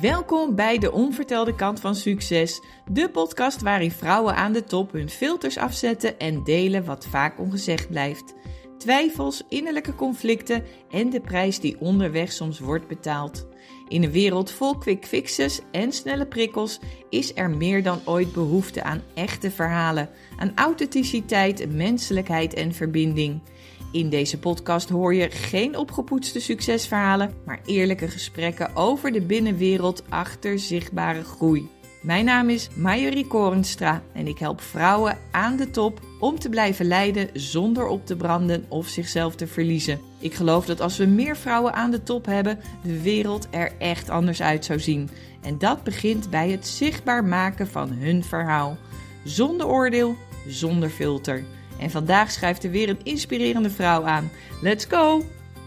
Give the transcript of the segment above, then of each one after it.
Welkom bij de onvertelde kant van succes, de podcast waarin vrouwen aan de top hun filters afzetten en delen wat vaak ongezegd blijft. Twijfels, innerlijke conflicten en de prijs die onderweg soms wordt betaald. In een wereld vol quick fixes en snelle prikkels is er meer dan ooit behoefte aan echte verhalen, aan authenticiteit, menselijkheid en verbinding. In deze podcast hoor je geen opgepoetste succesverhalen, maar eerlijke gesprekken over de binnenwereld achter zichtbare groei. Mijn naam is Marjorie Korenstra en ik help vrouwen aan de top om te blijven leiden zonder op te branden of zichzelf te verliezen. Ik geloof dat als we meer vrouwen aan de top hebben, de wereld er echt anders uit zou zien. En dat begint bij het zichtbaar maken van hun verhaal. Zonder oordeel, zonder filter. En vandaag schrijft er weer een inspirerende vrouw aan. Let's go!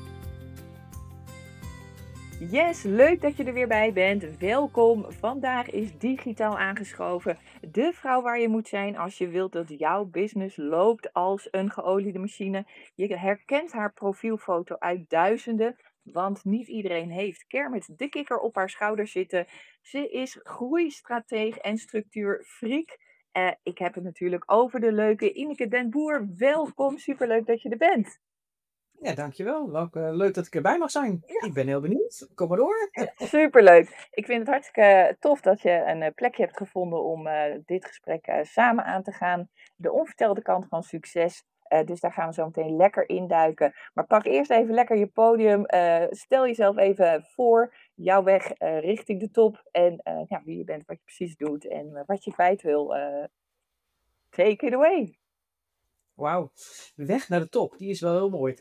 Yes, leuk dat je er weer bij bent. Welkom. Vandaag is digitaal aangeschoven de vrouw waar je moet zijn als je wilt dat jouw business loopt als een geoliede machine. Je herkent haar profielfoto uit duizenden, want niet iedereen heeft Kermit de kikker op haar schouder zitten. Ze is groeistrateeg en structuurfreak. Ik heb het natuurlijk over de leuke Ineke den Boer. Welkom, superleuk dat je er bent. Ja, dankjewel. Ook leuk dat ik erbij mag zijn. Ja. Ik ben heel benieuwd. Kom maar door. Superleuk. Ik vind het hartstikke tof dat je een plekje hebt gevonden om dit gesprek samen aan te gaan. De onvertelde kant van succes. Dus daar gaan we zo meteen lekker induiken. Maar pak eerst even lekker je podium. Stel jezelf even voor. Jouw weg richting de top. En wie je bent, wat je precies doet. En wat je kwijt wil. Take it away. Wauw. Weg naar de top. Die is wel heel mooi.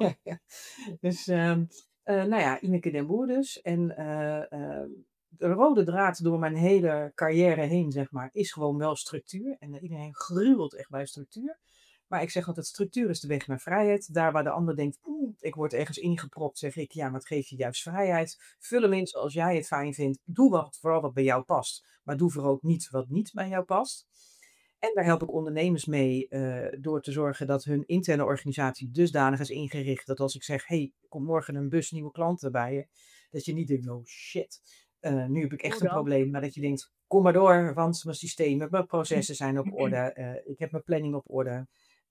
Dus, Ineke den Boer dus. En de rode draad door mijn hele carrière heen, zeg maar, is gewoon wel structuur. En iedereen gruwelt echt bij structuur. Maar ik zeg altijd, structuur is de weg naar vrijheid. Daar waar de ander denkt, ik word ergens ingepropt, zeg ik, ja, maar het geeft je juist vrijheid. Vul hem in zoals jij het fijn vindt. Doe vooral wat bij jou past. Maar doe vooral ook niet wat niet bij jou past. En daar help ik ondernemers mee door te zorgen dat hun interne organisatie dusdanig is ingericht dat als ik zeg, hey, komt morgen een bus nieuwe klanten bij je, dat je niet denkt, oh shit, nu heb ik echt een probleem. Maar dat je denkt, kom maar door, want mijn systemen, mijn processen zijn op orde, ik heb mijn planning op orde.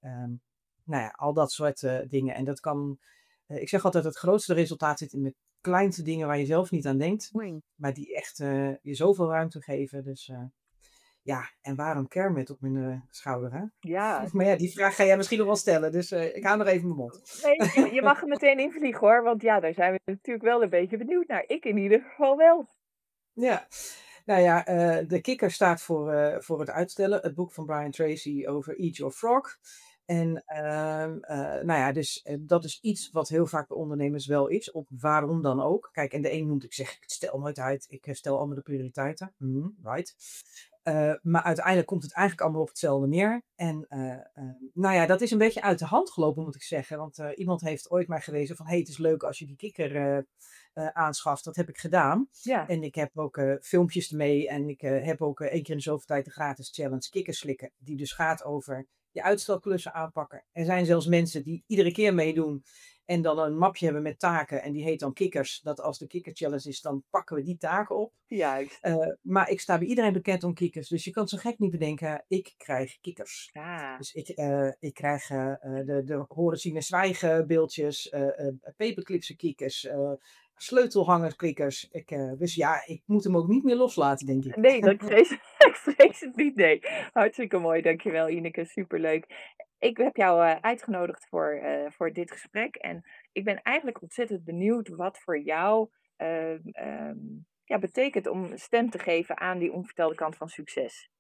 Al dat soort dingen. En dat kan, ik zeg altijd, het grootste resultaat zit in de kleinste dingen waar je zelf niet aan denkt, maar die echt je zoveel ruimte geven. Dus ja, en waarom Kermit op mijn schouder, hè? Ja. Maar ja, die vraag ga jij misschien nog wel stellen, dus ik hou nog even mijn mond. Nee, je mag er meteen in vliegen hoor, want ja, daar zijn we natuurlijk wel een beetje benieuwd naar. Ik in ieder geval wel. Ja, de kikker staat voor het uitstellen. Het boek van Brian Tracy over Eat Your Frog. En dat is iets wat heel vaak bij ondernemers wel is. Op waarom dan ook. Kijk, en de een noemt, ik stel nooit uit. Ik stel andere prioriteiten. Right. Maar uiteindelijk komt het eigenlijk allemaal op hetzelfde neer. En dat is een beetje uit de hand gelopen, moet ik zeggen. Want iemand heeft ooit maar gewezen van, hey, het is leuk als je die kikker aanschaft. Dat heb ik gedaan. Ja. En ik heb ook filmpjes ermee. En ik heb ook 1 keer in de zoveel tijd de gratis challenge Kikkerslikken. Die dus gaat over je uitstelklussen aanpakken. Er zijn zelfs mensen die iedere keer meedoen. En dan een mapje hebben met taken. En die heet dan kikkers. Dat als de kikker challenge is, dan pakken we die taken op. Juist. Maar ik sta bij iedereen bekend om kikkers. Dus je kan zo gek niet bedenken, ik krijg kikkers. Ah. Dus ik krijg de horen zien en zwijgen beeldjes, paperclipsen kikkers, sleutelhangerklikkers. Dus ja, ik moet hem ook niet meer loslaten, denk ik. Nee, ik vrees het niet, nee. Hartstikke mooi, dankjewel Ineke, superleuk. Ik heb jou uitgenodigd voor dit gesprek en ik ben eigenlijk ontzettend benieuwd wat voor jou betekent om stem te geven aan die onvertelde kant van succes.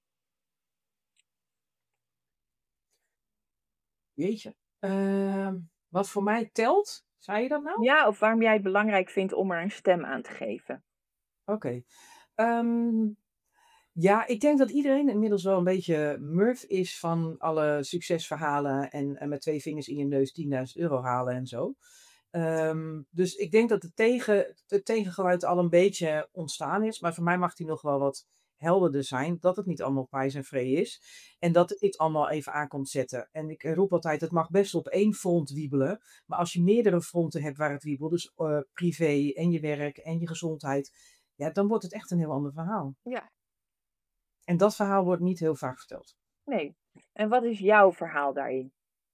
Jeetje. Wat voor mij telt, zei je dat nou? Ja, of waarom jij het belangrijk vindt om er een stem aan te geven. Oké. Ja, ik denk dat iedereen inmiddels wel een beetje murf is van alle succesverhalen en met 2 vingers in je neus 10.000 euro halen en zo. Dus ik denk dat het tegengeluid al een beetje ontstaan is, maar voor mij mag die nog wel wat helderder zijn, dat het niet allemaal prijs en vree is en dat het dit allemaal even aan komt zetten. En ik roep altijd, het mag best op 1 front wiebelen, maar als je meerdere fronten hebt waar het wiebelt, dus privé en je werk en je gezondheid, ja, dan wordt het echt een heel ander verhaal. Ja, En dat verhaal wordt niet heel vaak verteld. nee. En wat is jouw verhaal daarin?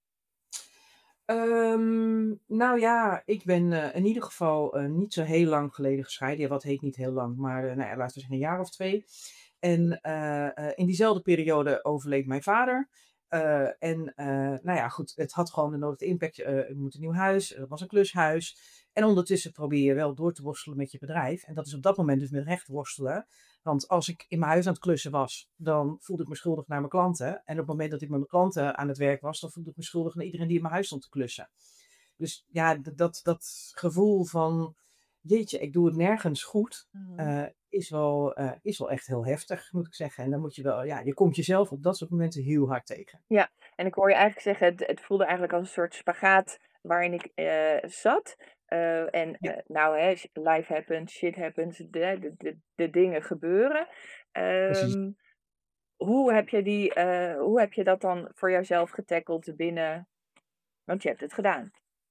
Nou ja, ik ben in ieder geval niet zo heel lang geleden gescheiden. Ja, wat heet niet heel lang, maar nou ja, laten we zeggen een jaar of 2. En in diezelfde periode overleed mijn vader. Nou ja, goed, het had gewoon de nodige impact. Je moet een nieuw huis, het was een klushuis. En ondertussen probeer je wel door te worstelen met je bedrijf. En dat is op dat moment dus met recht worstelen. Want als ik in mijn huis aan het klussen was, dan voelde ik me schuldig naar mijn klanten. En op het moment dat ik met mijn klanten aan het werk was, dan voelde ik me schuldig naar iedereen die in mijn huis stond te klussen. Dus ja, dat gevoel van, jeetje, ik doe het nergens goed, is wel echt heel heftig, moet ik zeggen. En dan moet je wel, ja, je komt jezelf op dat soort momenten heel hard tegen. Ja, en ik hoor je eigenlijk zeggen, het voelde eigenlijk als een soort spagaat waarin ik zat. Ja, Nou, hè, life happens, shit happens, de dingen gebeuren. precies. Ehm, hoe heb je dat dan voor jouzelf getackeld binnen, want je hebt het gedaan.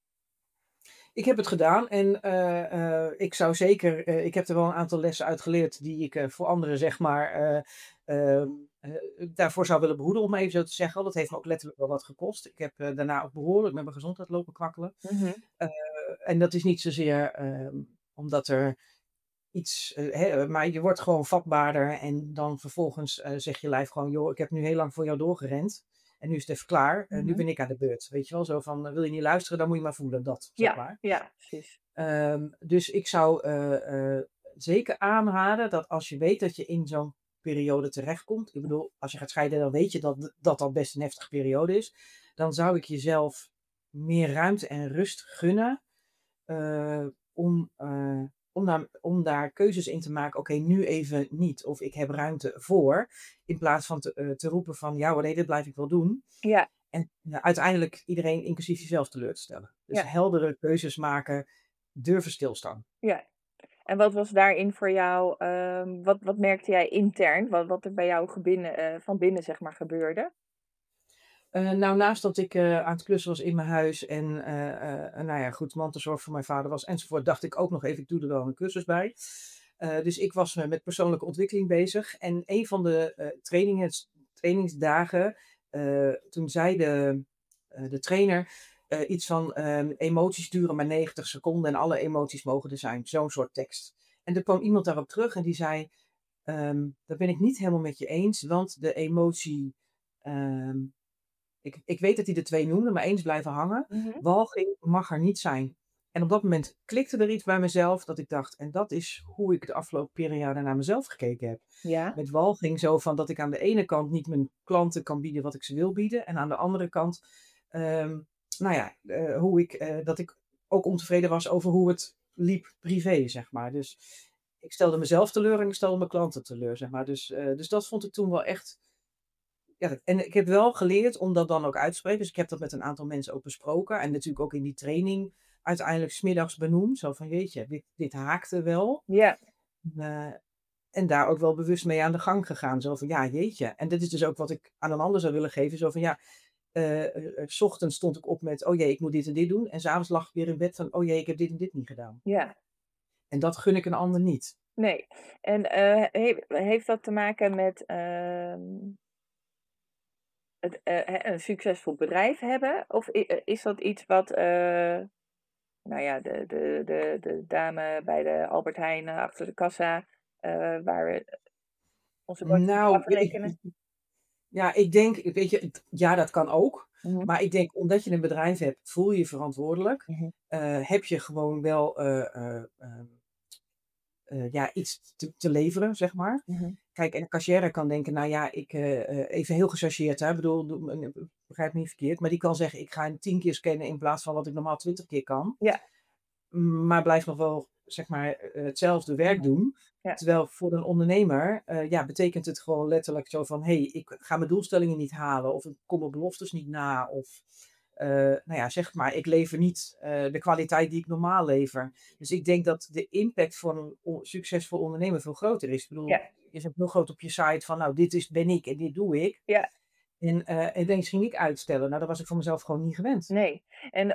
Ik heb het gedaan en ik zou zeker, ik heb er wel een aantal lessen uit geleerd die ik voor anderen, zeg maar, ehm, daarvoor zou willen behoeden, om maar even zo te zeggen. Dat heeft me ook letterlijk wel wat gekost. Ik heb daarna ook behoorlijk met mijn gezondheid lopen kwakkelen. Mhm. Eh, en dat is niet zozeer omdat er iets, maar je wordt gewoon vatbaarder en dan vervolgens zegt je lijf gewoon, joh, ik heb nu heel lang voor jou doorgerend. En nu is het even klaar. Nu Mhm. ben ik aan de beurt. Weet je wel, zo van, wil je niet luisteren, dan moet je maar voelen. Dat, zeg Ja, maar. ja, precies. Dus ik zou zeker aanraden dat als je weet dat je in zo'n periode terechtkomt. Ik bedoel, als je gaat scheiden, dan weet je dat best een heftige periode is. Dan zou ik jezelf meer ruimte en rust gunnen eh, om, om daar keuzes in te maken. Oké, nu even niet. Of ik heb ruimte voor. In plaats van te roepen van, ja hoor, nee, dit blijf ik wel doen. Ja, En uiteindelijk iedereen, inclusief jezelf, teleur te stellen. Dus ja, heldere keuzes maken, durven stilstaan. ja. En wat was daarin voor jou, wat merkte jij intern, wat er bij jou van binnen zeg maar gebeurde? Nou, naast dat ik aan het klussen was in mijn huis en nou ja, goed, mantelzorg voor mijn vader was enzovoort, dacht ik ook nog even, ik doe er wel een cursus bij. Dus ik was met persoonlijke ontwikkeling bezig. En een van de trainingsdagen, toen zei de trainer iets van emoties duren maar 90 seconden en alle emoties mogen er zijn. Zo'n soort tekst. En er kwam iemand daarop terug en die zei, dat ben ik niet helemaal met je eens, want de emotie, ehm, ik weet dat hij de 2 noemde, maar één is blijven hangen. Mhm. Walging mag er niet zijn. En op dat moment klikte er iets bij mezelf dat ik dacht, en dat is hoe ik de afgelopen periode naar mezelf gekeken heb. Ja, Met walging zo van dat ik aan de ene kant niet mijn klanten kan bieden wat ik ze wil bieden. En aan de andere kant, ehm, nou ja, dat ik ook ontevreden was over hoe het liep privé, zeg maar. Dus ik stelde mezelf teleur en ik stelde mijn klanten teleur, zeg maar. Dus dat vond ik toen wel echt, ja, en ik heb wel geleerd om dat dan ook uit te spreken. Dus ik heb dat met een aantal mensen ook besproken. En natuurlijk ook in die training uiteindelijk 's middags benoemd. Zo van, jeetje, dit haakte wel. ja, Eh, en daar ook wel bewust mee aan de gang gegaan. Zo van, ja, jeetje. En dit is dus ook wat ik aan een ander zou willen geven. Zo van, ja, 's ochtends stond ik op met, oh jee, ik moet dit en dit doen. En s'avonds lag ik weer in bed van, oh jee, ik heb dit en dit niet gedaan. ja. En dat gun ik een ander niet. Nee. En heeft dat te maken met een succesvol bedrijf hebben? Of is dat iets wat, nou ja, de dame bij de Albert Heijn achter de kassa, waar we onze bordjes moeten Nou, afrekenen? ja, ik denk, weet je, ja, dat kan ook. Mhm, Maar ik denk, omdat je een bedrijf hebt, voel je je verantwoordelijk. mhm, Heb je gewoon wel ja, iets te leveren, zeg maar. mhm. Kijk, en een cashier kan denken, nou ja, even heel gechargeerd, hè, ik bedoel, begrijp me niet verkeerd, maar die kan zeggen, ik ga 10 keer scannen in plaats van wat ik normaal 20 keer kan. Ja, Maar blijf nog wel, zeg maar, hetzelfde mhm, werk doen. ja, Terwijl voor een ondernemer, ja, betekent het gewoon letterlijk zo van, hey, ik ga mijn doelstellingen niet halen, of ik kom mijn beloftes niet na, of nou ja, zeg maar, ik lever niet de kwaliteit die ik normaal lever. Dus ik denk dat de impact voor een succesvol ondernemer veel groter is. Ik bedoel, ja, je zet heel groot op je site van, nou, ben ik en dit doe ik. ja. En ineens ging ik uitstellen. Nou, dat was ik voor mezelf gewoon niet gewend. Nee. En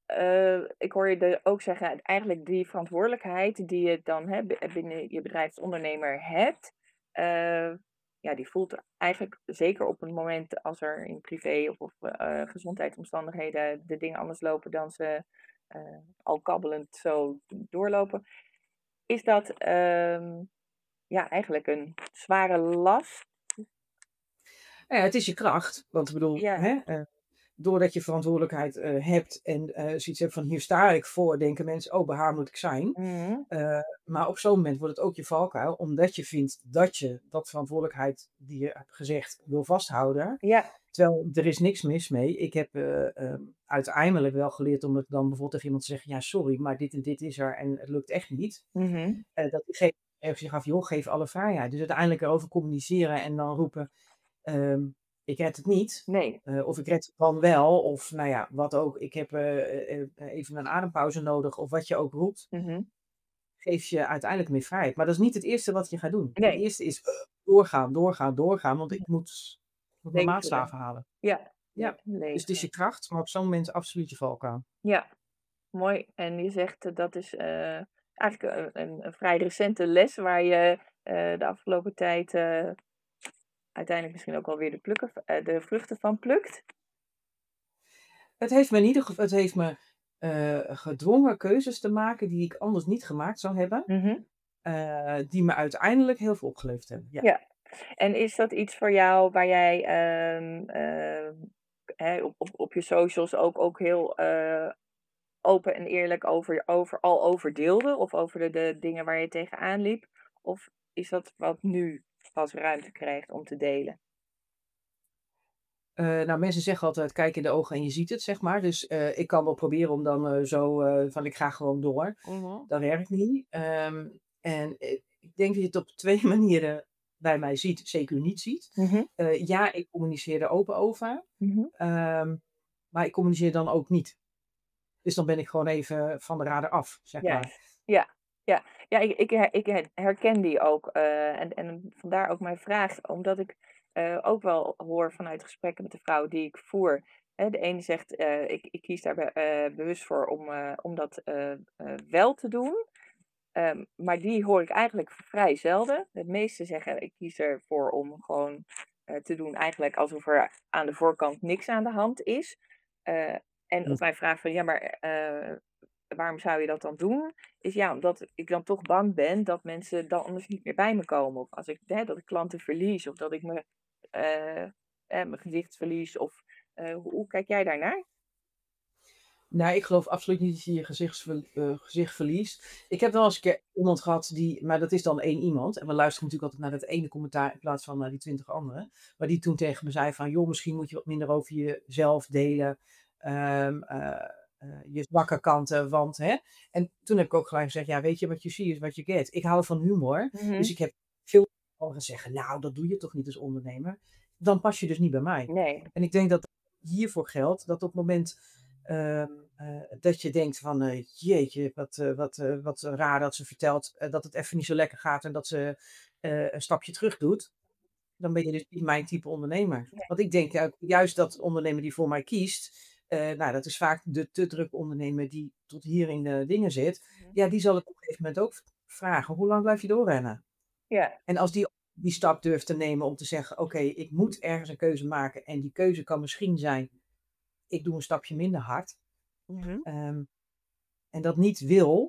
ik hoor je ook zeggen, eigenlijk die verantwoordelijkheid die je dan binnen je bedrijf als ondernemer hebt, eh, ja, die voelt eigenlijk zeker op het moment als er in privé of gezondheidsomstandigheden de dingen anders lopen dan ze al kabbelend zo doorlopen. Is dat ja, eigenlijk een zware last? Ja, het is je kracht. Want ik bedoel, Ja. doordat je verantwoordelijkheid hebt en zoiets hebt van hier sta ik voor, denken mensen, oh, bij haar moet ik zijn. Mhm. Maar op zo'n moment wordt het ook je valkuil, omdat je vindt dat je dat verantwoordelijkheid die je hebt gezegd wil vasthouden. Ja. Terwijl er is niks mis mee. Ik heb uiteindelijk wel geleerd om het dan bijvoorbeeld tegen iemand te zeggen, ja sorry, maar dit en dit is er en het lukt echt niet. Mhm. Dat diegene ergens zich af, joh, geef alle vrijheid. Dus uiteindelijk erover communiceren en dan roepen, ik red het niet. Nee. Of ik red het dan wel. Of nou ja, wat ook. Ik heb even een adempauze nodig. Of wat je ook roept. Mhm. Geeft je uiteindelijk meer vrijheid. Maar dat is niet het eerste wat je gaat doen. Het Nee. eerste is doorgaan, doorgaan, doorgaan. Want ik moet mijn Leveren. maatstaven halen. Ja. Ja. Dus het is Leveren. je kracht. Maar op zo'n moment absoluut je valkuil. Ja, mooi. En je zegt dat is eigenlijk een vrij recente les waar je de afgelopen tijd uiteindelijk misschien ook wel weer de vruchten van plukt. Het heeft me in ieder geval, het heeft me gedwongen keuzes te maken die ik anders niet gemaakt zou hebben. Mhm. Die me uiteindelijk heel veel opgeleverd hebben. Ja. Ja. En is dat iets voor jou waar jij op je socials ook heel open en eerlijk over deelde? Of over de dingen waar je tegenaan liep? Of is dat wat nu pas ruimte krijgt om te delen? Nou, mensen zeggen altijd, kijk in de ogen en je ziet het, zeg maar. Dus ik kan wel proberen om dan van ik ga gewoon door. Mhm. Dat werkt niet. En ik denk dat je het op twee manieren bij mij ziet, zeker niet ziet. Mhm. Ja, ik communiceer er open over. Mhm. Maar ik communiceer dan ook niet. Dus dan ben ik gewoon even van de radar af, zeg maar. Juist. Ja, ja. Ja, ik herken die ook. En vandaar ook mijn vraag, omdat ik ook wel hoor vanuit gesprekken met de vrouwen die ik voer. Hè, de ene zegt, ik kies daar bewust voor om dat wel te doen. Maar die hoor ik eigenlijk vrij zelden. De meeste zeggen, ik kies ervoor om gewoon te doen eigenlijk alsof er aan de voorkant niks aan de hand is. En Hm. op mijn vraag van, ja, maar waarom zou je dat dan doen? Is ja, omdat ik dan toch bang ben dat mensen dan anders niet meer bij me komen. Of als dat ik klanten verlies, of dat ik mijn gezicht verlies. Of hoe kijk jij daarnaar? Nou, ik geloof absoluut niet dat je je gezicht verliest. Ik heb wel eens een keer iemand gehad maar dat is dan één iemand. En we luisteren natuurlijk altijd naar dat ene commentaar in plaats van naar die 20 anderen. Maar die toen tegen me zei van, joh, misschien moet je wat minder over jezelf delen. ehm, eh, je zwakke kanten, want hè. En toen heb ik ook gelijk gezegd, ja, weet je, what you see is what you get. Ik hou van humor. Mhm. Dus ik heb veel anderen zeggen, nou, dat doe je toch niet als ondernemer. Dan pas je dus niet bij mij. Nee. En ik denk dat hiervoor geldt dat op het moment dat je denkt van jeetje, wat raar dat ze vertelt dat het even niet zo lekker gaat en dat ze een stapje terug doet, dan ben je dus niet mijn type ondernemer. Nee. Want ik denk juist dat ondernemer die voor mij kiest, nou dat is vaak de te druk ondernemer die tot hier in de dingen zit, Mhm. ja die zal ik op een gegeven moment ook vragen, hoe lang blijf je doorrennen? Ja. En als die stap durft te nemen om te zeggen, oké, ik moet ergens een keuze maken en die keuze kan misschien zijn, ik doe een stapje minder hard. Mhm. En dat niet wil,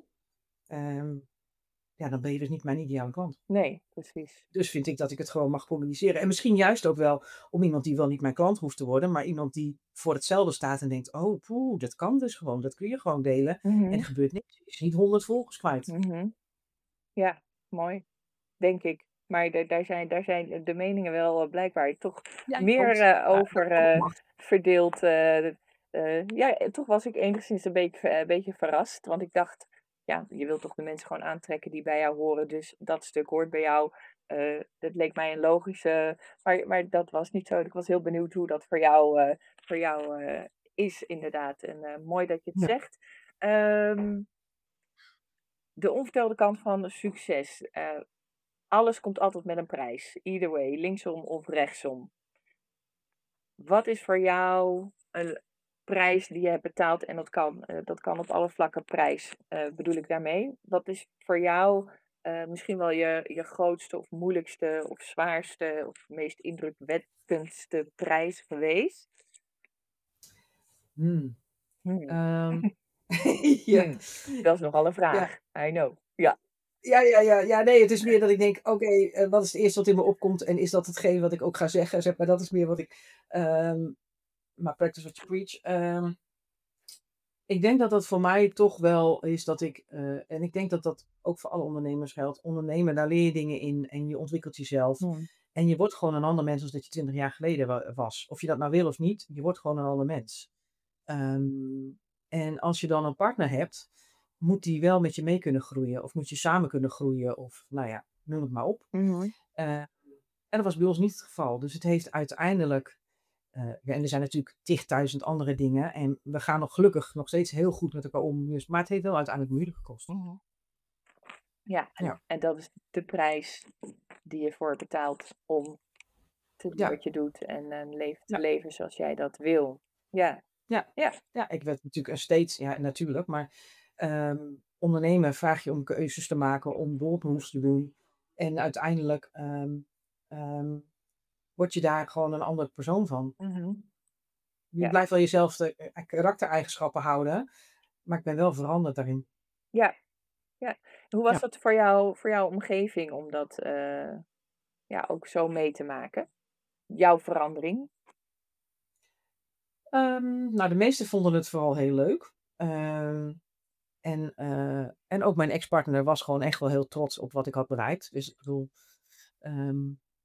ja, dan ben je dus niet mijn ideale klant. Nee, precies. Dus vind ik dat ik het gewoon mag communiceren. En misschien juist ook wel om iemand die wel niet mijn klant hoeft te worden, maar iemand die voor hetzelfde staat en denkt, oh, poeh, dat kan dus gewoon, dat kun je gewoon delen. En Mhm. er gebeurt niks. Je is niet 100 volgers kwijt. Mhm. Ja, mooi, denk ik. Maar daar zijn de meningen wel blijkbaar toch Ja, meer klopt. Ja, over dat mag. verdeeld. Ja, toch was ik enigszins een beetje verrast. Want ik dacht, ja, je wilt toch de mensen gewoon aantrekken die bij jou horen. Dus dat stuk hoort bij jou. Dat leek mij een logische. Maar dat was niet zo. Ik was heel benieuwd hoe dat voor jou is, inderdaad. En mooi dat je het Ja. zegt. De onvertelde kant van succes. Alles komt altijd met een prijs. Either way, linksom of rechtsom. Wat is voor jou prijs die je hebt betaald. En dat kan op alle vlakken prijs, bedoel ik daarmee. Wat is voor jou misschien wel je grootste of moeilijkste of zwaarste of meest indrukwekkendste prijs geweest? Hmm. Hmm. Ehm, ja, Dat is nogal een ja, vraag. I know. Ja. ja, nee, het is meer dat ik denk, oké, wat is het eerste wat in me opkomt en is dat hetgeen wat ik ook ga zeggen, zeg maar, dat is meer wat ik, maar practice what you preach. Ik denk dat dat voor mij toch wel is dat en ik denk dat dat ook voor alle ondernemers geldt. Ondernemen, daar leer je dingen in en je ontwikkelt jezelf. Hmm. En je wordt gewoon een ander mens dan dat je 20 jaar geleden was. Of je dat nou wil of niet, je wordt gewoon een ander mens. Ehm, en als je dan een partner hebt, moet die wel met je mee kunnen groeien. Of moet je samen kunnen groeien. Of nou ja, noem het maar op. Mhm. Eh, en dat was bij ons niet het geval. Dus het heeft uiteindelijk ja, en er zijn natuurlijk 10.000 andere dingen. En we gaan nog gelukkig nog steeds heel goed met elkaar om. Dus, maar het heeft wel uiteindelijk moeite gekost. Mhm. Ja, Ja, en dat is de prijs die je voor betaalt om te doen ja, wat je doet en een leven te ja, leven zoals jij dat wil. Ja, ja. ja. Ja, ik werd natuurlijk steeds, ja, natuurlijk. Maar ondernemen vraag je om keuzes te maken, om doormoves te doen. En uiteindelijk word je daar gewoon een andere persoon van. Mhm. Je Ja, blijft wel jezelf de karaktereigenschappen houden. Maar ik ben wel veranderd daarin. ja, ja. Hoe was Ja. dat voor jouw omgeving om dat ja, ook zo mee te maken? Jouw verandering? Nou, de meesten vonden het vooral heel leuk. Ehm, en ook mijn ex-partner was gewoon echt wel heel trots op wat ik had bereikt. Dus ik bedoel, ehm,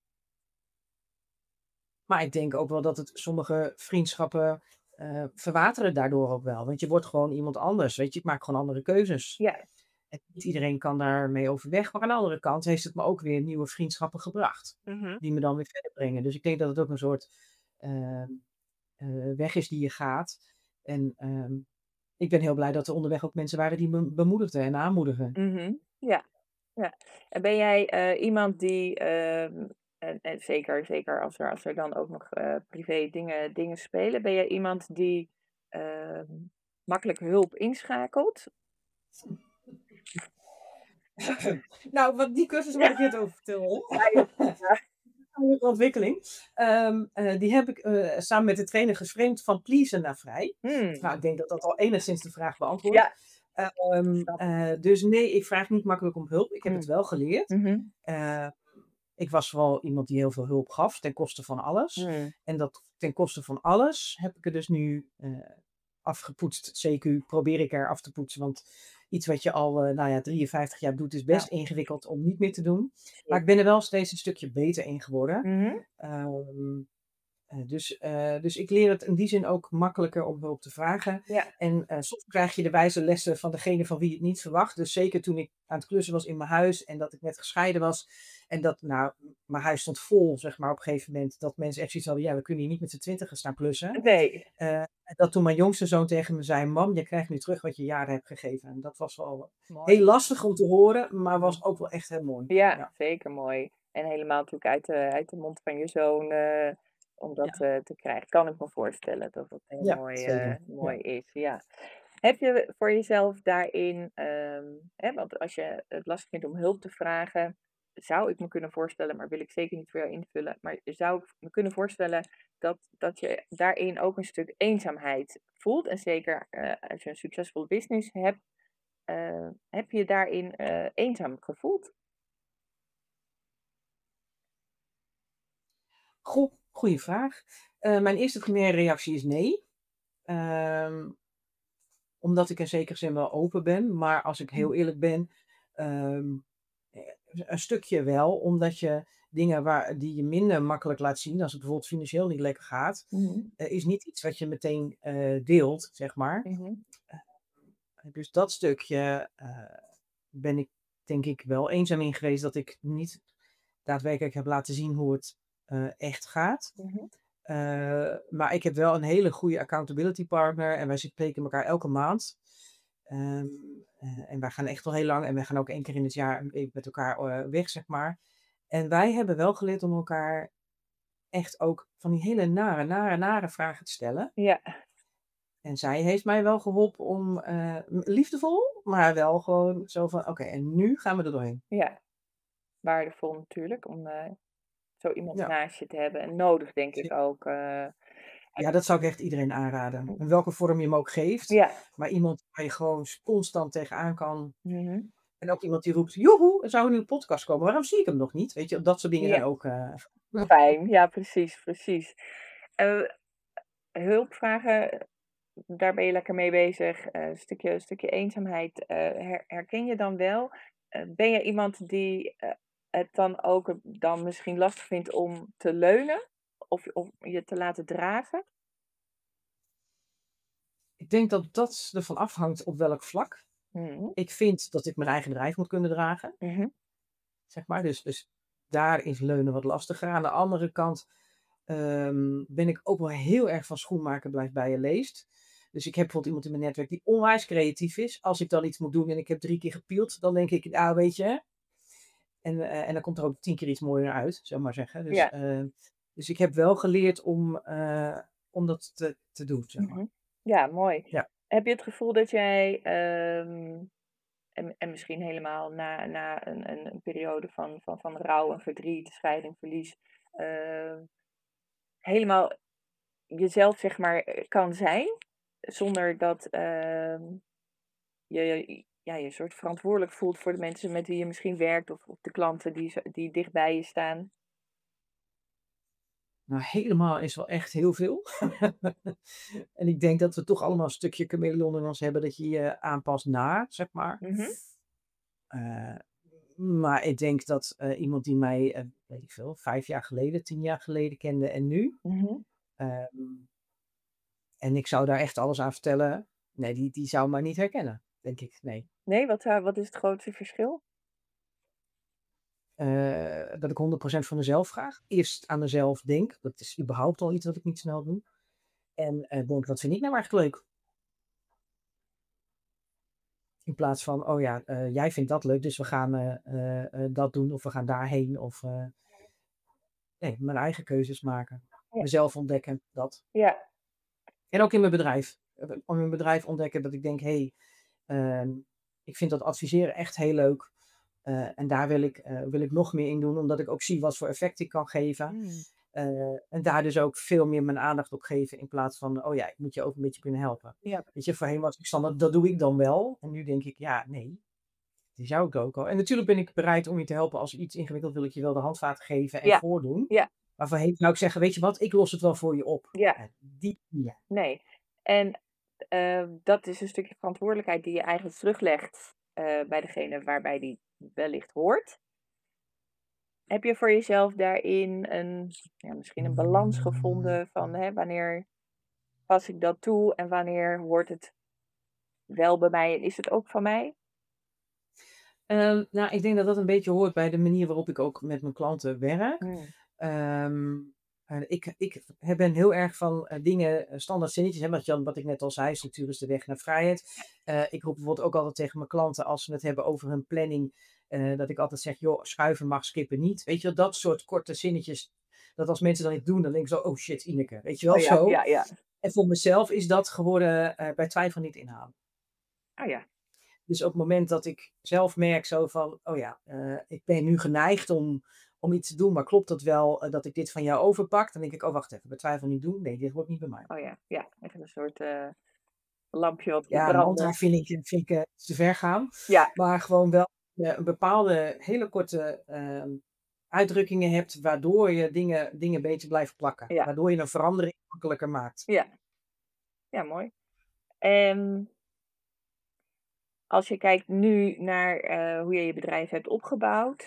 maar ik denk ook wel dat het sommige vriendschappen verwateren daardoor ook wel. Want je wordt gewoon iemand anders, weet je. Ik maak gewoon andere keuzes. Ja. En niet iedereen kan daarmee overweg. Maar aan de andere kant heeft het me ook weer nieuwe vriendschappen gebracht. Mhm. Die me dan weer verder brengen. Dus ik denk dat het ook een soort ehm, weg is die je gaat. En ik ben heel blij dat er onderweg ook mensen waren die me bemoedigden en aanmoedigen. Mhm. Ja, ja. En ben jij iemand die, en zeker als er dan ook nog privé dingen spelen, ben jij iemand die ehm, makkelijk hulp inschakelt? Nou, wat die cursus waar ik net over vertelde, Ja, ja, ja. persoonlijke ontwikkeling, die heb ik samen met de trainer geframed van pleasen naar vrij. Hmm. Nou, ik denk dat dat al enigszins de vraag beantwoordt. Ja, snap ik. Dus nee, ik vraag niet makkelijk om hulp. Ik heb het Hmm. wel geleerd. Mhm. Eh, ik was vooral iemand die heel veel hulp gaf, ten koste van alles. Hmm. En dat ten koste van alles heb ik er dus nu afgepoetst. CQ probeer ik er af te poetsen, want iets wat je al nou ja, 53 jaar doet is best Ja, ingewikkeld om niet meer te doen. Maar ik zeker. ben er wel steeds een stukje beter in geworden. Mhm. Ehm, dus ik leer het in die zin ook makkelijker om hulp te vragen. Ja. En soms krijg je de wijze lessen van degene van wie je het niet verwacht. Dus zeker toen ik aan het klussen was in mijn huis en dat ik net gescheiden was. En dat, nou, mijn huis stond vol, zeg maar, op een gegeven moment. Dat mensen echt zoiets hadden, ja, we kunnen hier niet met z'n 20 staan klussen. Nee. En dat toen mijn jongste zoon tegen me zei, mam, je krijgt nu terug wat je jaren hebt gegeven. En dat was wel Mooi. heel lastig om te horen, maar Mhm. was ook wel echt heel mooi. Ja, Ja, zeker mooi. En helemaal natuurlijk uit de mond van je zoon om dat ja, te krijgen. Kan ik me voorstellen dat dat heel ja, zeker. mooi Ja. is. Ja. Heb je voor jezelf daarin, hè, want als je het lastig vindt om hulp te vragen, zou ik me kunnen voorstellen, maar wil ik zeker niet voor jou invullen, maar zou ik me kunnen voorstellen dat je daarin ook een stuk eenzaamheid voelt. En zeker als je een succesvol business hebt, heb je daarin eenzaam gevoeld? Goeie vraag. Mijn eerste primaire reactie is nee. Ehm, Omdat ik in zekere zin wel open ben. Maar als ik heel eerlijk ben, ehm, een stukje wel. Omdat je dingen die je minder makkelijk laat zien, als het bijvoorbeeld financieel niet lekker gaat, Mhm. is niet iets wat je meteen deelt, zeg maar. Mhm. Dus dat stukje ben ik denk ik wel eenzaam in geweest dat ik niet daadwerkelijk heb laten zien hoe het echt gaat. Mhm. Maar ik heb wel een hele goede accountability partner en wij spreken elkaar elke maand. Ehm, en wij gaan echt al heel lang en wij gaan ook 1 keer in het jaar met elkaar weg, zeg maar. En wij hebben wel geleerd om elkaar echt ook van die hele nare vragen te stellen. Ja. En zij heeft mij wel geholpen om, liefdevol, maar wel gewoon zo van, oké, en nu gaan we er doorheen. Ja, waardevol natuurlijk om zo iemand Ja, naast je te hebben. En nodig, denk ik zie- ook. ja, dat zou ik echt iedereen aanraden. In welke vorm je hem ook geeft, Ja. maar iemand waar je gewoon constant tegenaan kan. Mhm. En ook iemand die roept, joehoe, er zou een nieuwe podcast komen. Waarom zie ik hem nog niet? Weet je, dat soort dingen zijn Ja, ook... fijn. Ja, precies, precies. Eh, hulpvragen, daar ben je lekker mee bezig. Stukje eenzaamheid. Herken je dan wel? Ben je iemand die het dan ook dan misschien lastig vindt om te leunen? Of je te laten dragen? Ik denk dat dat ervan afhangt op welk vlak. Mhm. Ik vind dat ik mijn eigen bedrijf moet kunnen dragen, Mhm. zeg maar. Dus daar is leunen wat lastiger. Aan de andere kant ben ik ook wel heel erg van schoenmaker blijft bij je leest. Dus ik heb bijvoorbeeld iemand in mijn netwerk die onwijs creatief is. Als ik dan iets moet doen en ik heb 3 keer gepield, dan denk ik, ah, weet je. En dan komt er ook 10 keer iets mooier uit, zou ik maar zeggen. Ja. Dus ik heb wel geleerd om dat te doen, zeg maar. Mhm. Ja, mooi. Ja. Heb je het gevoel dat jij, en misschien helemaal na een periode van rouw en verdriet, scheiding, verlies, helemaal jezelf, zeg maar, kan zijn, zonder dat je je soort verantwoordelijk voelt voor de mensen met wie je misschien werkt of de klanten die dicht bij je staan? Nou, helemaal is wel echt heel veel. En ik denk dat we toch allemaal een stukje chameleon in ons hebben dat je je aanpast naar, zeg maar. Mhm. Eh, maar ik denk dat iemand die mij, weet ik veel, 5 jaar geleden, 10 jaar geleden kende en nu. Mhm. ehm, en ik zou daar echt alles aan vertellen. Nee, die zou mij niet herkennen, denk ik. Nee. Nee, wat is het grootste verschil? Dat ik 100% van mezelf vraag. Eerst aan mezelf denk. Dat is überhaupt al iets wat ik niet snel doe. En denk, wat vind ik nou eigenlijk leuk? In plaats van, oh ja, jij vindt dat leuk, dus we gaan dat doen of we gaan daarheen. Of nee, mijn eigen keuzes maken. Ja. Mezelf ontdekken, dat. Ja. En ook in mijn bedrijf. Om in mijn bedrijf ontdekken dat ik denk, hé, ik vind dat adviseren echt heel leuk. En daar wil ik nog meer in doen, omdat ik ook zie wat voor effect ik kan geven. Mm. En daar dus ook veel meer mijn aandacht op geven in plaats van, oh ja, ik moet je ook een beetje kunnen helpen. Ja. Weet je, voorheen was ik standaard, dat doe ik dan wel. En nu denk ik, ja, nee, die zou ik ook al. En natuurlijk ben ik bereid om je te helpen als je iets ingewikkeld wil ik je wel de handvaten geven en Ja. voordoen. Ja. Maar voorheen zou ik zeggen, weet je wat, ik los het wel voor je op. Ja. Die, ja. Nee. En dat is een stukje verantwoordelijkheid die je eigenlijk teruglegt bij degene waarbij die wellicht hoort. Heb je voor jezelf daarin misschien een balans gevonden van wanneer pas ik dat toe en wanneer hoort het wel bij mij en is het ook van mij? Nou, ik denk dat dat een beetje hoort bij de manier waarop ik ook met mijn klanten werk. Mm. Ik ben heel erg van dingen, standaard zinnetjes. Hè, wat ik net al zei, structuur is de weg naar vrijheid. Ik roep bijvoorbeeld ook altijd tegen mijn klanten als we het hebben over hun planning. Dat ik altijd zeg, joh, schuiven mag, skippen niet. Weet je wel, dat soort korte zinnetjes. Dat als mensen dat niet doen, dan denk ik zo, oh shit, Ineke. Weet je wel, Oh ja, zo. ja, ja. En voor mezelf is dat geworden bij twijfel niet inhalen. Oh ja. Dus op het moment dat ik zelf merk zo van, oh ja, ik ben nu geneigd om iets te doen, maar klopt dat wel dat ik dit van jou overpak? Dan denk ik, oh wacht even, bij twijfel niet doen. Nee, dit hoort niet bij mij. Oh ja, ja. Even een soort lampje wat moet Ja, een mantra branden. vind ik te ver gaan. Ja, Maar gewoon wel een bepaalde hele korte uitdrukkingen hebt, waardoor je dingen beter blijven plakken. ja, Waardoor je een verandering makkelijker maakt. ja. Ja, mooi. En als je kijkt nu naar hoe je je bedrijf hebt opgebouwd,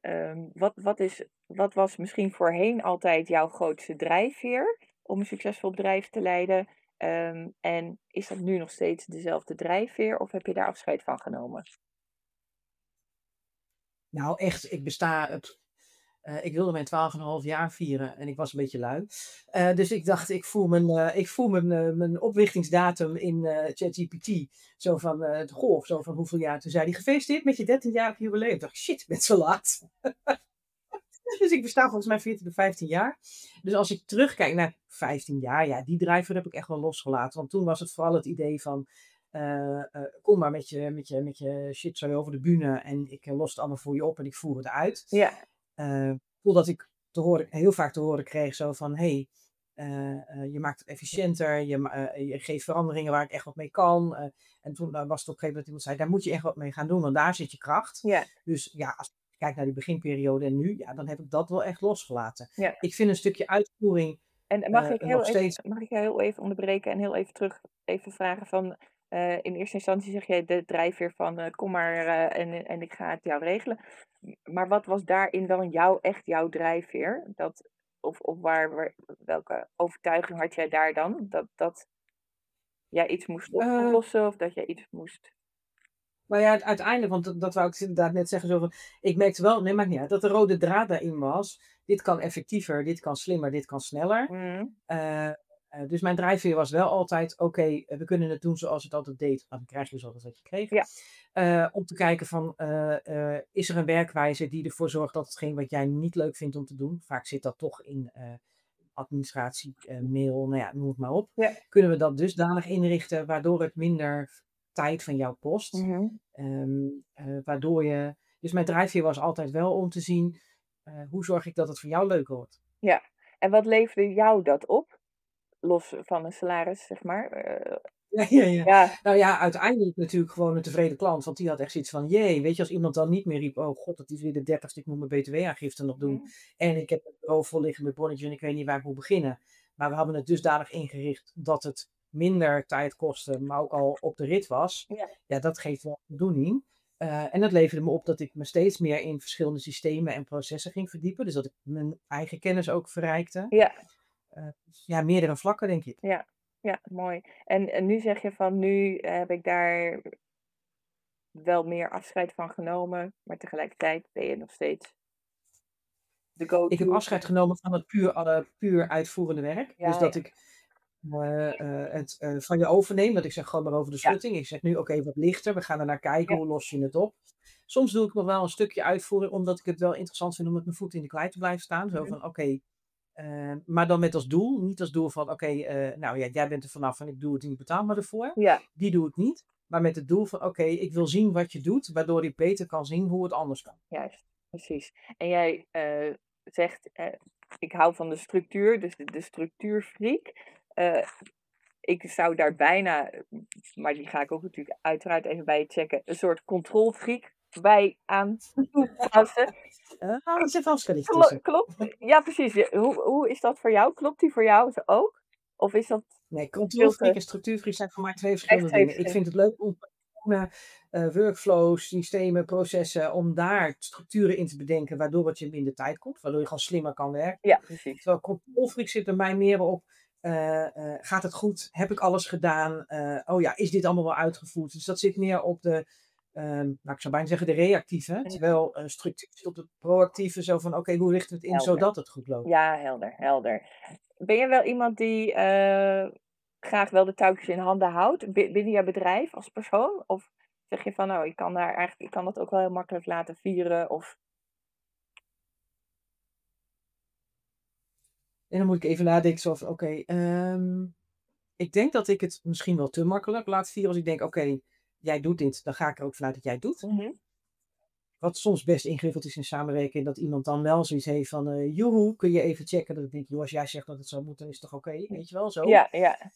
wat was misschien voorheen altijd jouw grootste drijfveer om een succesvol bedrijf te leiden? En is dat nu nog steeds dezelfde drijfveer of heb je daar afscheid van genomen? Nou, echt, ik wilde mijn 12,5 jaar vieren en ik was een beetje lui. Dus ik dacht, ik voel mijn oprichtingsdatum in ChatGPT. Zo van, zo van hoeveel jaar. Toen zei hij, gefeliciteerd met je 13-jarig jubileum. Ik dacht, shit, ik ben zo laat. Dus ik besta volgens mij 14 of 15 jaar. Dus als ik terugkijk naar 15 jaar, ja, die drijver heb ik echt wel losgelaten. Want toen was het vooral het idee van, kom maar met je shit zo over de bühne en ik los het allemaal voor je op en ik voer het uit. Ja, Voordat ik heel vaak te horen kreeg zo van, hey, je maakt het efficiënter, je geeft veranderingen waar ik echt wat mee kan. En toen was het op een gegeven moment iemand zei, daar moet je echt wat mee gaan doen, want daar zit je kracht. ja, Dus ja, als ik kijk naar die beginperiode en nu, ja, dan heb ik dat wel echt losgelaten. ja. Ik vind een stukje uitvoering En nog steeds. mag ik jou heel even onderbreken en heel even terug even vragen van, in eerste instantie zeg jij de drijfveer van, kom maar en ik ga het jou regelen. Maar wat was daarin dan echt jouw drijfveer? Of welke overtuiging had jij daar dan? Dat jij iets moest eh, oplossen of dat jij iets moest... Maar ja, uiteindelijk, want dat wou ik inderdaad net zeggen, zo van, ik merkte wel, nee, maakt niet uit, dat de rode draad daarin was. Dit kan effectiever, dit kan slimmer, dit kan sneller. Mhm. Dus mijn drijfveer was wel altijd, oké, we kunnen het doen zoals het altijd deed. Nou, dan krijg je dus altijd wat je kreeg. Ja. Om te kijken van, is er een werkwijze die ervoor zorgt dat hetgeen wat jij niet leuk vindt om te doen, vaak zit dat toch in administratie, mail, nou ja, noem het maar op. Ja. Kunnen we dat dusdanig inrichten waardoor het minder tijd van jou kost. Mhm. Waardoor je... Dus mijn drijfveer was altijd wel om te zien, hoe zorg ik dat het voor jou leuk wordt. Ja. En wat leverde jou dat op? Los van een salaris, zeg maar. Ja. Ja. Nou ja, uiteindelijk natuurlijk gewoon een tevreden klant. Want die had echt zoiets van, jee, weet je, als iemand dan niet meer riep, oh god, het is weer de 30ste, ik moet mijn btw-aangifte nog doen. Mhm. En ik heb het bureau vol liggen met bonnetjes en ik weet niet waar ik moet beginnen. Maar we hadden het dusdanig ingericht dat het minder tijd kostte, maar ook al op de rit was. Ja. Ja, dat geeft wel voldoening. En dat leverde me op dat ik me steeds meer in verschillende systemen en processen ging verdiepen. Dus dat ik mijn eigen kennis ook verrijkte. Ja. Dus ja, meerdere vlakken, denk ik. Ja, mooi. En nu zeg je van, nu heb ik daar wel meer afscheid van genomen, maar tegelijkertijd ben je nog steeds de Ik heb go-to. afscheid genomen van het puur uitvoerende werk. Ja, Dus dat ja. ik het van je overneem. Dat ik zeg gewoon maar over de Ja. schutting. Ik zeg nu oké, wat lichter. We gaan er naar kijken. Ja. Hoe los je het op? Soms doe ik nog wel een stukje uitvoeren. Omdat ik het wel interessant vind om met mijn voet in de klei te blijven staan. Zo Mhm. van oké. Maar dan met als doel. Niet als doel van oké, nou ja, jij bent er vanaf en ik doe het en ik betaal me ervoor. Ja, Die doe ik niet. Maar met het doel van oké, ik wil zien wat je doet. Waardoor ik beter kan zien hoe het anders kan. juist. Precies. En jij zegt, ik hou van de structuur, dus de structuurfreak. Ik zou daar bijna, maar die ga ik ook natuurlijk uiteraard even bij je checken, een soort controlfreak bij aan toepassen. Dat is even afschrift tussen. Klopt. Ja, precies. Hoe is dat voor jou? Klopt die voor jou ook? Of is dat Nee, controlfreak en structuurfreak zijn voor mij twee verschillende twee dingen. Ik vind het leuk om workflows, systemen, processen, om daar structuren in te bedenken, waardoor het je minder tijd kost, waardoor je gewoon slimmer kan werken. Ja, precies. Terwijl controlfreak zit er mij meer op, gaat het goed? Heb ik alles gedaan? Oh ja, is dit allemaal wel uitgevoerd? Dus dat zit meer op de, nou, ik zou bijna zeggen de reactieve, Mhm. terwijl structuur zit op de proactieve, zo van oké, hoe richten we het in Helder. zodat het goed loopt? Ja, helder. Ben je wel iemand die graag wel de touwtjes in handen houdt binnen je bedrijf als persoon? Of zeg je van, nou, ik kan dat ook wel heel makkelijk laten vieren? Of... En dan moet ik even nadenken zo van, oké, ik denk dat ik het misschien wel te makkelijk laat vieren als ik denk, oké, jij doet dit, dan ga ik er ook vanuit dat jij het doet. Mhm. Wat soms best ingewikkeld is in samenwerking, dat iemand dan wel zoiets heeft van, joehoe, kun je even checken? Dat ik denk, joh, als jij zegt dat het zo moet, dan is het toch oké, weet je wel, zo. Ja.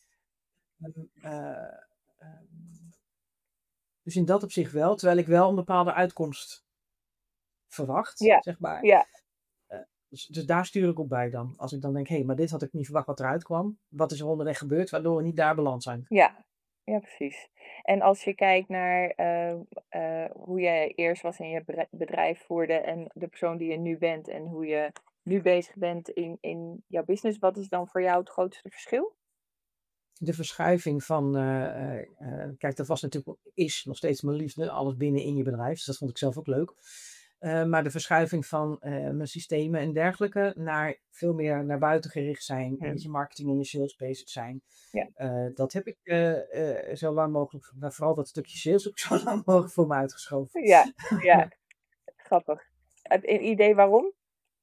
Eh, ehm, dus in dat opzicht wel, terwijl ik wel een bepaalde uitkomst verwacht, Ja. zeg maar. Ja. Dus daar stuur ik op bij dan. Als ik dan denk, hé, maar dit had ik niet verwacht wat eruit kwam. Wat is er onderweg gebeurd, waardoor we niet daar beland zijn? Ja, precies. En als je kijkt naar hoe jij eerst was en je bedrijf voerde en de persoon die je nu bent en hoe je nu bezig bent in jouw business, wat is dan voor jou het grootste verschil? De verschuiving van, kijk, dat was natuurlijk, is nog steeds mijn liefde, alles binnen in je bedrijf. Dus dat vond ik zelf ook leuk. Maar de verschuiving van mijn systemen en dergelijke naar veel meer naar buiten gericht zijn. En met je marketing en je sales bezig zijn. Ja. Dat heb ik zo lang mogelijk, maar vooral dat stukje sales ook zo lang mogelijk voor me uitgeschoven. Ja, grappig. Een idee waarom?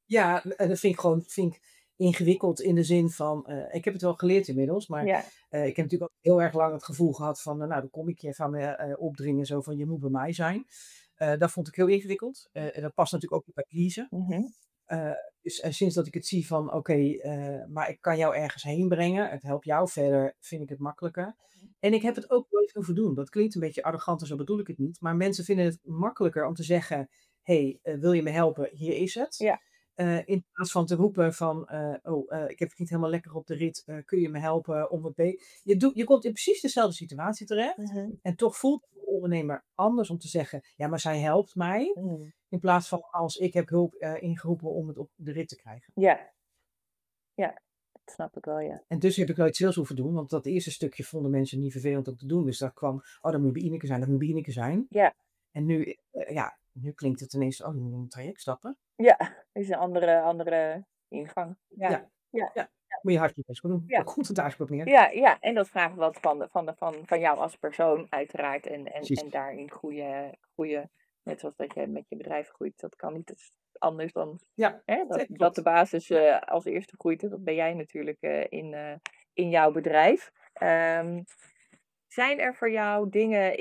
Ja, dat vind ik ingewikkeld in de zin van, ik heb het wel geleerd inmiddels, maar Ja. ik heb natuurlijk ook heel erg lang het gevoel gehad van, nou, dan kom ik je van me opdringen, zo van je moet bij mij zijn. Dat vond ik heel ingewikkeld. En dat past natuurlijk ook niet bij pleasen. Mhm. Dus sinds dat ik het zie van, oké, maar ik kan jou ergens heen brengen, het helpt jou verder, vind ik het makkelijker. En ik heb het ook nooit hoeven doen. Dat klinkt een beetje arrogant en zo bedoel ik het niet. Maar mensen vinden het makkelijker om te zeggen, hey, wil je me helpen? Hier is het. Ja. In plaats van te roepen van, ik heb het niet helemaal lekker op de rit, kun je me helpen om het je komt in precies dezelfde situatie terecht. Mhm. En toch voelt de ondernemer anders om te zeggen, ja, maar zij helpt mij. Mm. In plaats van als ik heb hulp ingeroepen om het op de rit te krijgen. Ja. Ja, dat snap ik wel, ja. En dus heb ik nooit sales hoeven doen, want dat eerste stukje vonden mensen niet vervelend om te doen. Dus daar kwam, dat moet bij Ineke zijn, dat moet bij Ineke zijn. Ja. En nu, nu klinkt het ineens, je moet een traject stappen. Ja, is een andere ingang. Ja. Ja. Moet je hard je best voor doen. Ja. Daar komt het eigenlijk op neer. Ja, en dat vraagt wat van jou als persoon uiteraard. Precies. En daarin groeien, net zoals dat je met je bedrijf groeit. Dat kan niet anders dan Ja, dat klopt. de basis als eerste groeit. Dat ben jij natuurlijk in jouw bedrijf. Zijn er voor jou dingen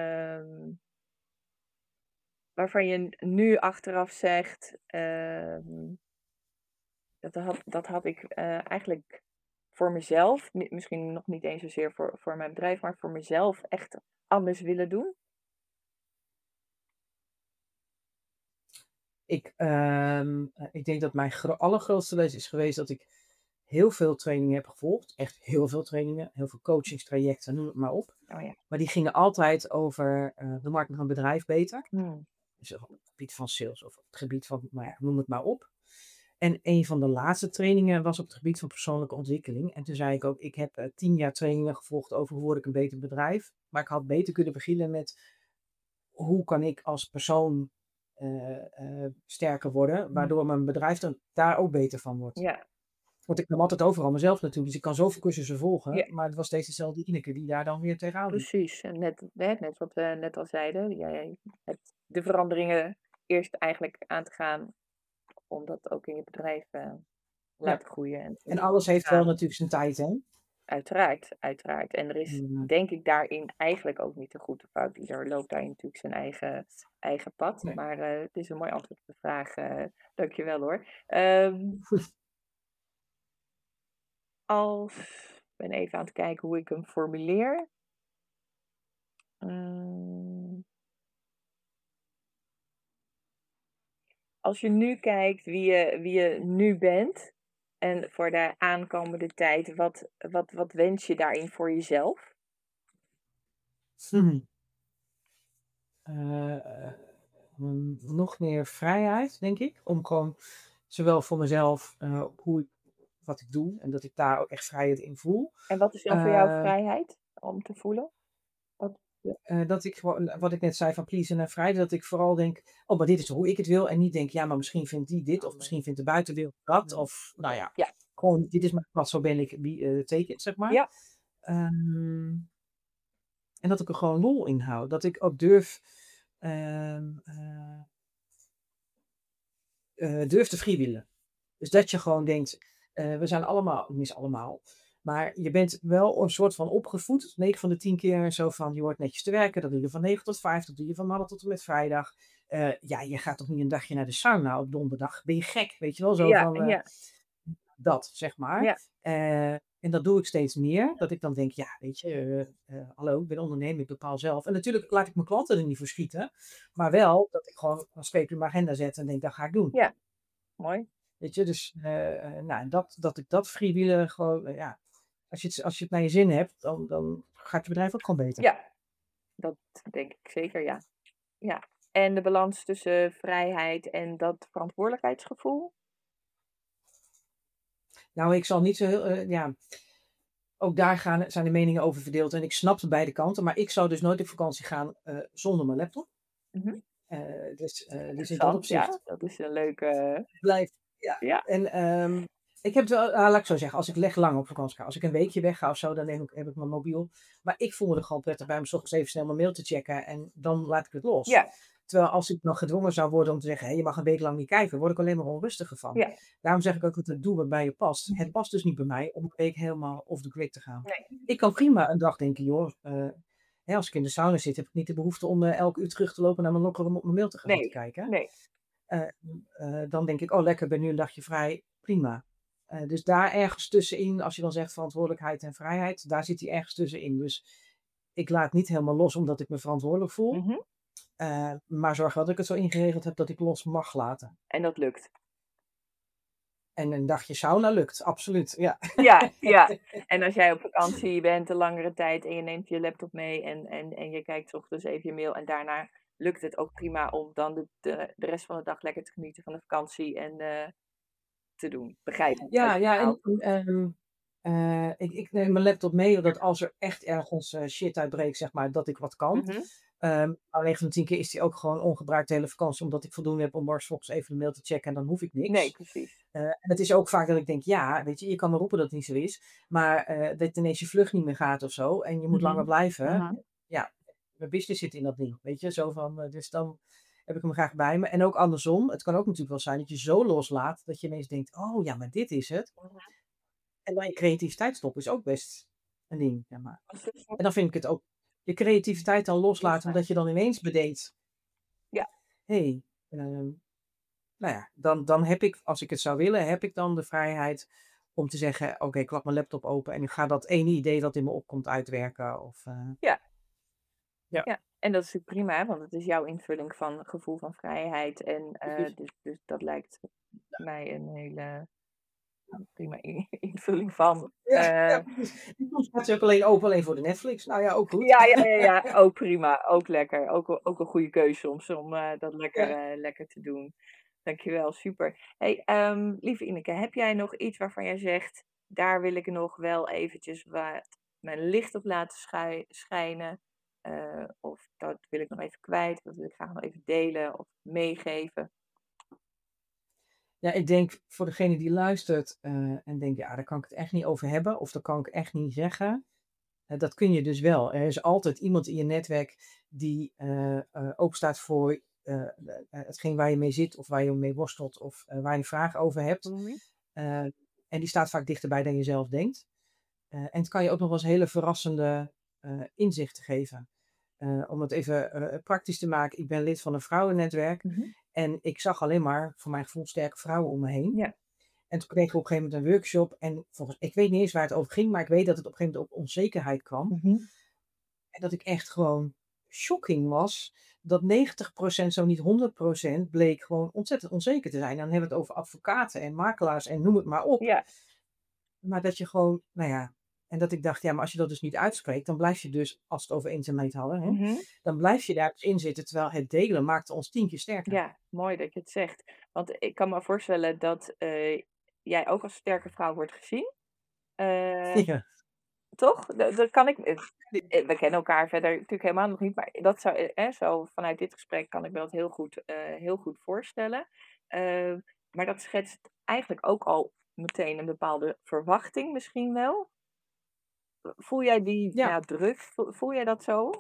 waarvan je nu achteraf zegt, dat had ik eigenlijk voor mezelf, misschien nog niet eens zozeer voor mijn bedrijf, maar voor mezelf echt anders willen doen? Ik denk dat mijn allergrootste les is geweest dat ik heel veel trainingen heb gevolgd. Echt heel veel trainingen, heel veel coachingstrajecten, noem het maar op. Oh ja. Maar die gingen altijd over de markt van een bedrijf beter. Hmm. Dus op het gebied van sales of op het gebied van, noem het maar op. En een van de laatste trainingen was op het gebied van persoonlijke ontwikkeling. En toen zei ik ook, ik heb 10 jaar trainingen gevolgd over hoe word ik een beter bedrijf. Maar ik had beter kunnen beginnen met hoe kan ik als persoon sterker worden, waardoor mijn bedrijf daar ook beter van wordt. Ja. Want ik nam altijd overal mezelf naartoe, dus ik kan zoveel cursussen volgen, Ja. maar het was steeds dezelfde Ineke die daar dan weer tegenaan liep. Precies. En net wat we net al zeiden, jij hebt de veranderingen eerst eigenlijk aan te gaan om dat ook in je bedrijf laten groeien. En alles heeft wel natuurlijk zijn tijd, hè? Uiteraard. En er is denk ik daarin eigenlijk ook niet de goed of fout. Ieder loopt daarin natuurlijk zijn eigen pad. Nee. Maar het is een mooi antwoord op de vraag. Dankjewel hoor. Ik ben even aan het kijken hoe ik hem formuleer. Als je nu kijkt wie je nu bent en voor de aankomende tijd, wat wens je daarin voor jezelf? Nog meer vrijheid, denk ik. Om gewoon zowel voor mezelf, wat ik doe en dat ik daar ook echt vrijheid in voel. En wat is dan voor jou vrijheid om te voelen? Dat ik gewoon, wat ik net zei van pleasen en vrijheid, dat ik vooral denk, maar dit is hoe ik het wil. En niet denk, ja, maar misschien vindt die dit, of misschien vindt de buitenwereld dat. Of, nou ja, gewoon, dit is mijn pad, zo ben ik, take it, zeg maar. Ja. En dat ik er gewoon lol in hou. Dat ik ook durf te freewheelen. Dus dat je gewoon denkt, we zijn allemaal, niet allemaal, maar je bent wel een soort van opgevoed, 9 van de 10 keer zo van, je hoort netjes te werken, dat doe je van 9 tot 5, dat doe je van maandag tot en met vrijdag. Je gaat toch niet een dagje naar de sauna op donderdag? Ben je gek, weet je wel? Zo van, dat, zeg maar. Ja. En dat doe ik steeds meer. Dat ik dan denk, ja, weet je, hallo, ik ben ondernemer, ik bepaal zelf. En natuurlijk laat ik mijn klanten er niet voor schieten. Maar wel dat ik gewoon een streepje in mijn agenda zet en denk, dat ga ik doen. Ja, mooi. Weet je, dus dat ik dat freewheelen gewoon, als je het naar je zin hebt, dan gaat je bedrijf ook gewoon beter. Ja, dat denk ik zeker, ja. En de balans tussen vrijheid en dat verantwoordelijkheidsgevoel? Nou, ik zal niet zo heel, ook daar zijn de meningen over verdeeld. En ik snap de beide kanten, maar ik zou dus nooit op vakantie gaan zonder mijn laptop. Mm-hmm. Dus in dat opzicht. Ja, dat is een leuke... Blijft, ja. En ik heb het wel, laat ik zo zeggen, als ik lang op vakantie ga, als ik een weekje weg ga of zo, dan heb ik mijn mobiel. Maar ik voel me er gewoon prettig bij om 's ochtends even snel mijn mail te checken en dan laat ik het los. Ja. Terwijl als ik nog gedwongen zou worden om te zeggen, je mag een week lang niet kijken, word ik alleen maar onrustiger van. Ja. Daarom zeg ik ook dat doe wat bij je past. Het past dus niet bij mij om een week helemaal off the grid te gaan. Nee. Ik kan prima een dag denken, joh, als ik in de sauna zit, heb ik niet de behoefte om elk uur terug te lopen naar mijn lokker om op mijn mail te gaan zitten kijken. Nee. Dan denk ik, lekker, ik ben nu een dagje vrij, prima. Dus daar ergens tussenin, als je dan zegt verantwoordelijkheid en vrijheid, daar zit hij ergens tussenin. Dus ik laat niet helemaal los omdat ik me verantwoordelijk voel. Maar zorg wel dat ik het zo ingeregeld heb dat ik los mag laten. En dat lukt. En een dagje sauna lukt, absoluut. Ja. Ja. En als jij op vakantie bent een langere tijd en je neemt je laptop mee en je kijkt 's ochtends even je mail en daarna lukt het ook prima om dan de rest van de dag lekker te genieten van de vakantie en te doen. Begrijp ik. Ja, ik neem mijn laptop mee, dat als er echt ergens shit uitbreekt, zeg maar, dat ik wat kan. Maar 9 van de 10 keer is die ook gewoon ongebruikt de hele vakantie, omdat ik voldoende heb om morgens even de mail te checken en dan hoef ik niks. Nee, precies. En het is ook vaak dat ik denk, weet je kan me roepen dat het niet zo is, maar dat ineens je vlucht niet meer gaat of zo en je moet langer blijven. Ja, mijn business zit in dat ding, weet je, zo van, dus dan heb ik hem graag bij me. En ook andersom, het kan ook natuurlijk wel zijn dat je zo loslaat, dat je ineens denkt, maar dit is het. En dan je creativiteit stoppen is ook best een ding, zeg maar. En dan vind ik het ook, je creativiteit dan loslaten, omdat je dan ineens bedenkt, dan heb ik, als ik het zou willen, heb ik dan de vrijheid om te zeggen, oké, klap mijn laptop open en ik ga dat ene idee dat in me opkomt uitwerken. Of, Ja, en dat is natuurlijk prima, want het is jouw invulling van gevoel van vrijheid. En dus dat lijkt mij een hele prima invulling van. Soms staat ze ook alleen open alleen voor de Netflix. Nou ja, ook goed. Ja, ook prima. Ook lekker. Ook een goede keuze soms om dat lekker te doen. Dankjewel, super. Hey, lieve Ineke, heb jij nog iets waarvan jij zegt, daar wil ik nog wel eventjes mijn licht op laten schijnen? Of dat wil ik nog even kwijt, dat wil ik graag nog even delen of meegeven. Ja, ik denk voor degene die luistert en denkt, daar kan ik het echt niet over hebben of dat kan ik echt niet zeggen. Dat kun je dus wel. Er is altijd iemand in je netwerk die openstaat voor hetgeen waar je mee zit of waar je mee worstelt of waar je een vraag over hebt. En die staat vaak dichterbij dan je zelf denkt. En het kan je ook nog wel eens hele verrassende inzichten geven. Om het even praktisch te maken. Ik ben lid van een vrouwennetwerk. En ik zag alleen maar, voor mijn gevoel, sterke vrouwen om me heen. Ja. En toen kregen we op een gegeven moment een workshop. En ik weet niet eens waar het over ging, maar ik weet dat het op een gegeven moment op onzekerheid kwam. En dat ik echt gewoon shocking was. Dat 90%, zo niet 100%, bleek gewoon ontzettend onzeker te zijn. Dan hebben we het over advocaten en makelaars en noem het maar op. Ja. Maar dat je gewoon, en dat ik dacht, maar als je dat dus niet uitspreekt, dan blijf je dus, als we het over eenzaamheid hadden, dan blijf je daar dus in zitten, terwijl het delen maakte ons 10 keer sterker. Ja, mooi dat je het zegt. Want ik kan me voorstellen dat jij ook als sterke vrouw wordt gezien. Ja. Toch? Dat kan ik. We kennen elkaar verder natuurlijk helemaal nog niet, maar dat zo vanuit dit gesprek kan ik me dat heel goed voorstellen. Maar dat schetst eigenlijk ook al meteen een bepaalde verwachting misschien wel. Voel jij die druk? Voel jij dat zo?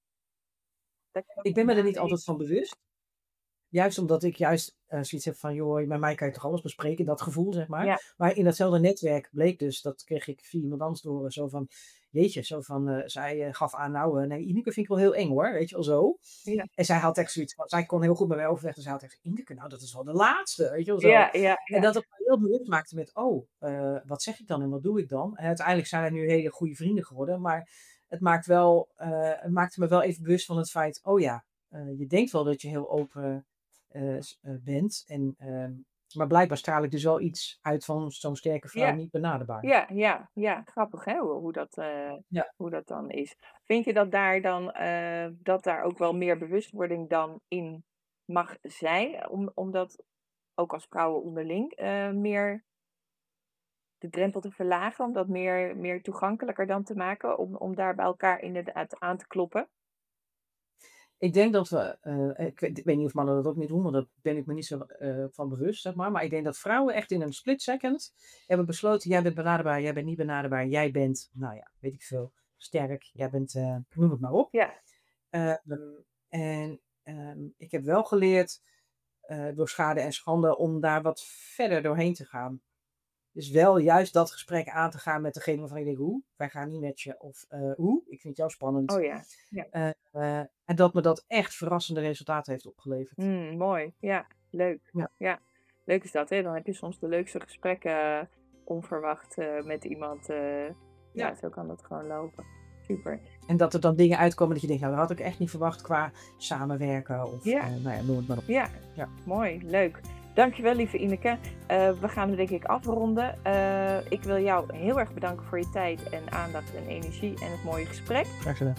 Ik ben me er niet altijd van bewust. Juist omdat ik zoiets heb van, joh, met mij kan je toch alles bespreken, dat gevoel, zeg maar. Ja. Maar in datzelfde netwerk bleek dus, dat kreeg ik via iemand anders te horen, zo van, jeetje, zo van, zij gaf aan, nee, Ineke vind ik wel heel eng hoor, weet je wel zo. Ja. En zij had echt zoiets van, zij kon heel goed met mij overweg, en zij had echt, Ineke, nou, dat is wel de laatste, weet je wel zo. Ja. En dat het me heel bewust maakte met, wat zeg ik dan en wat doe ik dan? En uiteindelijk zijn we nu hele goede vrienden geworden, maar het maakte me wel even bewust van het feit, je denkt wel dat je heel open bent. Maar blijkbaar straal ik dus wel iets uit van zo'n sterke vrouw niet benaderbaar. Ja, grappig hè, hoe dat dan is. Vind je dat daar dan dat daar ook wel meer bewustwording dan in mag zijn? Omdat ook als vrouwen onderling meer de drempel te verlagen, om dat meer toegankelijker dan te maken, om daar bij elkaar inderdaad aan te kloppen? Ik denk dat we, ik weet niet of mannen dat ook niet doen, want daar ben ik me niet zo van bewust, zeg maar. Maar ik denk dat vrouwen echt in een split second hebben besloten, jij bent benaderbaar, jij bent niet benaderbaar, jij bent, weet ik veel, sterk, jij bent, noem het maar op. Ja. ik heb wel geleerd, door schade en schande, om daar wat verder doorheen te gaan. Dus wel juist dat gesprek aan te gaan met degene waarvan je denkt, hoe? Wij gaan niet met je. Of hoe? Ik vind jou spannend. Oh ja. Ja. En dat me dat echt verrassende resultaten heeft opgeleverd. Mooi. Ja, leuk. Ja. Ja. Leuk is dat, hè? Dan heb je soms de leukste gesprekken onverwacht met iemand. Ja, zo kan dat gewoon lopen. Super. En dat er dan dingen uitkomen dat je denkt, nou, dat had ik echt niet verwacht qua samenwerken. Of Ja. noem het maar op. Ja, Ja. Mooi. Leuk. Dankjewel, lieve Ineke. We gaan het denk ik afronden. Ik wil jou heel erg bedanken voor je tijd en aandacht en energie en het mooie gesprek. Graag gedaan.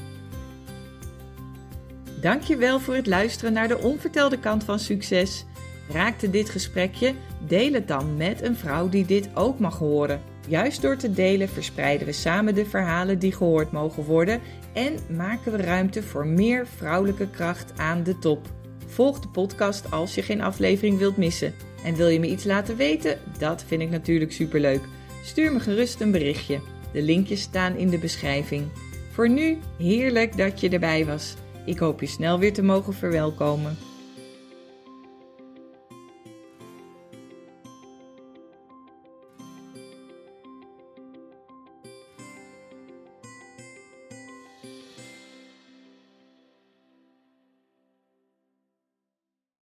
Dankjewel voor het luisteren naar de onvertelde kant van succes. Raakte dit gesprekje? Deel het dan met een vrouw die dit ook mag horen. Juist door te delen verspreiden we samen de verhalen die gehoord mogen worden en maken we ruimte voor meer vrouwelijke kracht aan de top. Volg de podcast als je geen aflevering wilt missen. En wil je me iets laten weten? Dat vind ik natuurlijk superleuk. Stuur me gerust een berichtje. De linkjes staan in de beschrijving. Voor nu, heerlijk dat je erbij was. Ik hoop je snel weer te mogen verwelkomen.